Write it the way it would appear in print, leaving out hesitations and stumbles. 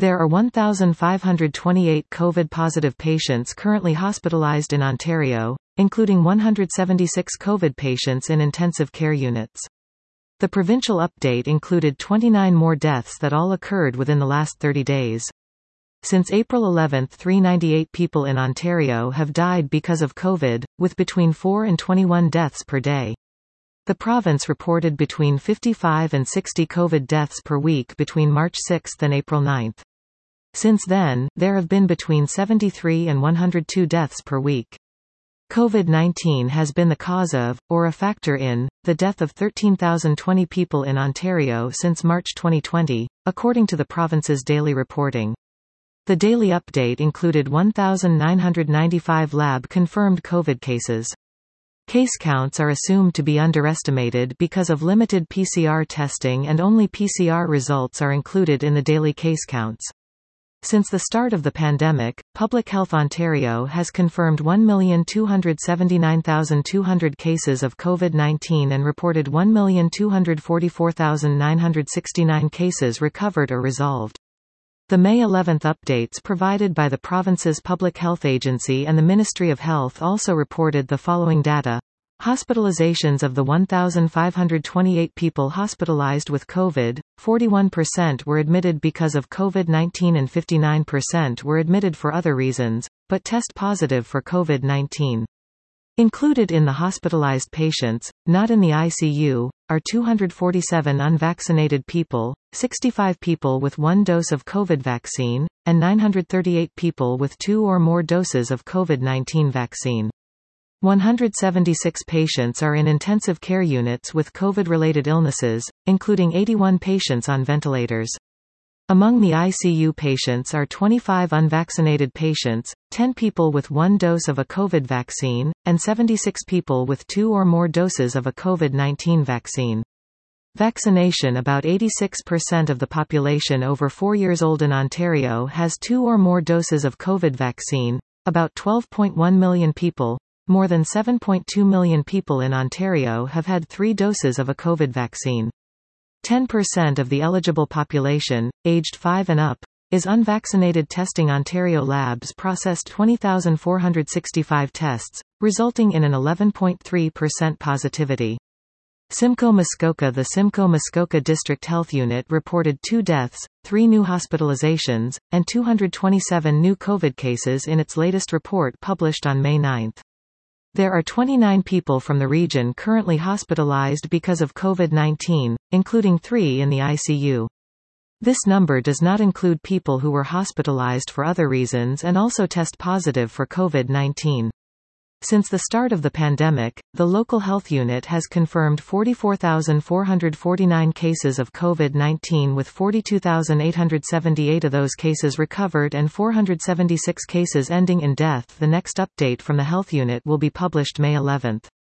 There are 1,528 COVID-positive patients currently hospitalized in Ontario, including 176 COVID patients in intensive care units. The provincial update included 29 more deaths that all occurred within the last 30 days. Since April 11, 398 people in Ontario have died because of COVID, with between 4 and 21 deaths per day. The province reported between 55 and 60 COVID deaths per week between March 6 and April 9. Since then, there have been between 73 and 102 deaths per week. COVID-19 has been the cause of, or a factor in, the death of 13,020 people in Ontario since March 2020, according to the province's daily reporting. The daily update included 1,995 lab-confirmed COVID cases. Case counts are assumed to be underestimated because of limited PCR testing, and only PCR results are included in the daily case counts. Since the start of the pandemic, Public Health Ontario has confirmed 1,279,200 cases of COVID-19 and reported 1,244,969 cases recovered or resolved. The May 11 updates provided by the province's Public Health Agency and the Ministry of Health also reported the following data. Hospitalizations of the 1,528 people hospitalized with COVID, 41% were admitted because of COVID-19 and 59% were admitted for other reasons, but test positive for COVID-19. Included in the hospitalized patients, not in the ICU, are 247 unvaccinated people, 65 people with one dose of COVID vaccine, and 938 people with 2 or more doses of COVID-19 vaccine. 176 patients are in intensive care units with COVID-related illnesses, including 81 patients on ventilators. Among the ICU patients are 25 unvaccinated patients, 10 people with one dose of a COVID vaccine, and 76 people with 2 or more doses of a COVID-19 vaccine. Vaccination. About 86% of the population over 4 years old in Ontario has 2 or more doses of COVID vaccine, about 12.1 million people. More than 7.2 million people in Ontario have had 3 doses of a COVID vaccine. 10% of the eligible population, aged 5 and up, is unvaccinated. Testing. Ontario labs processed 20,465 tests, resulting in an 11.3% positivity. Simcoe Muskoka. The Simcoe Muskoka District Health Unit reported 2 deaths, 3 new hospitalizations, and 227 new COVID cases in its latest report published on May 9. There are 29 people from the region currently hospitalized because of COVID-19, including 3 in the ICU. This number does not include people who were hospitalized for other reasons and also test positive for COVID-19. Since the start of the pandemic, the local health unit has confirmed 44,449 cases of COVID-19, with 42,878 of those cases recovered and 476 cases ending in death. The next update from the health unit will be published May 11.